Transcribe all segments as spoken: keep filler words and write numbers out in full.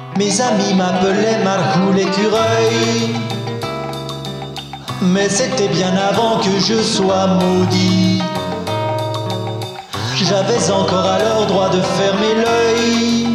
Mes amis m'appelaient Marcou l'écureuil, mais c'était bien avant que je sois maudit. J'avais encore alors droit de fermer l'œil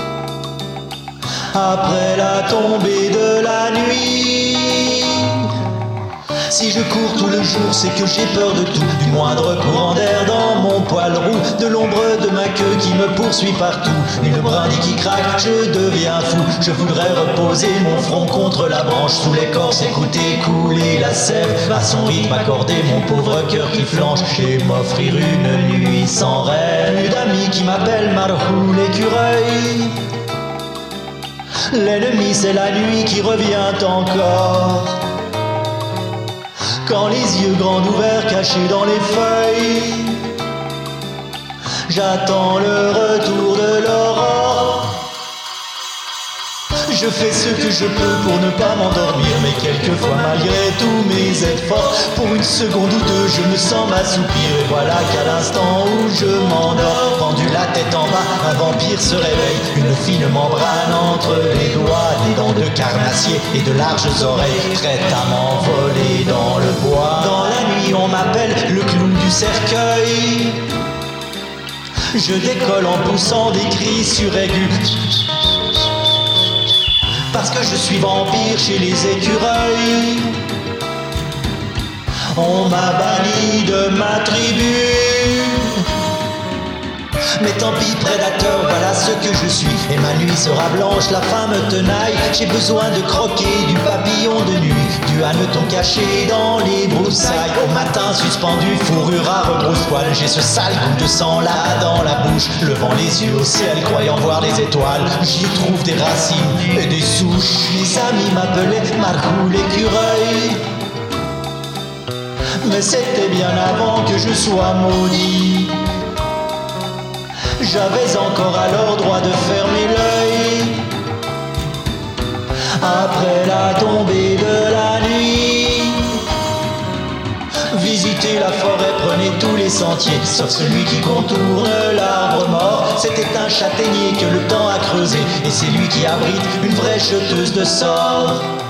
après la tombée de la nuit. Si je cours tout le jour, c'est que j'ai peur de tout, du moindre courant d'air dans mon poil roux, de l'ombre de ma queue qui me poursuit partout, une brindille qui craque, je deviens fou. Je voudrais reposer mon front contre la branche, sous l'écorce, écouter couler la sève à son rythme accordé, mon pauvre cœur qui flanche, et m'offrir une nuit sans rêve. Plus d'amis qui m'appellent Marcou l'écureuil, l'ennemi c'est la nuit qui revient encore. Quand les yeux grands ouverts cachés dans les feuilles, j'attends le retour de l'aurore. Je fais ce que je peux pour ne pas m'endormir, mais quelquefois malgré tous mes efforts, pour une seconde ou deux je me sens m'assoupir. Et voilà qu'à l'instant où je m'endors, pendu la tête en bas, un vampire se réveille, une fine membrane entre les doigts, des dents de carnassier et de larges oreilles, prêtes à m'envoler dans le bois. Dans la nuit on m'appelle le clown du cercueil, je décolle en poussant des cris suraigus, parce que je suis vampire chez les écureuils. On m'a banni de ma tribu, mais tant pis prédateur, voilà ce que je suis. Et ma nuit sera blanche, la faim me tenaille, j'ai besoin de croquer du papillon de nuit, du hanneton caché dans les broussailles. Au matin suspendu, fourrure à rebrousse-poil, j'ai ce sale goût de sang là dans la bouche, levant les yeux au ciel, croyant voir les étoiles, j'y trouve des racines et des souches. Mes amis m'appelaient Marcou l'écureuil, mais c'était bien avant que je sois maudit. J'avais encore alors droit de fermer l'œil après la tombée de la nuit. Visiter la forêt, prenez tous les sentiers, sauf celui qui contourne l'arbre mort. C'était un châtaignier que le temps a creusé, et c'est lui qui abrite une vraie jeteuse de sorts.